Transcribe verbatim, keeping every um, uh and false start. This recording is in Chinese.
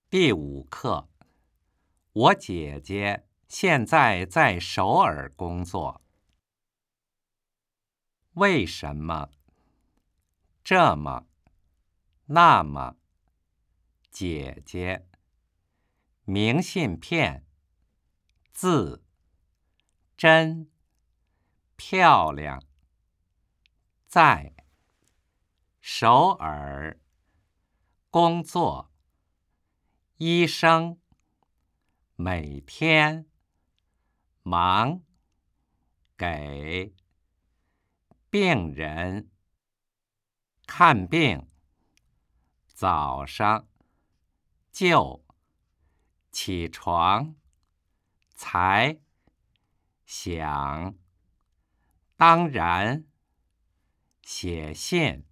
第五课，我姐姐现在在首尔工作。为什么？这么？那么？姐姐。明信片。字。真。漂亮。在。首尔。工作。医生。每天。忙。给。病人。看病。早上。就。起床。才。想。当然。写信。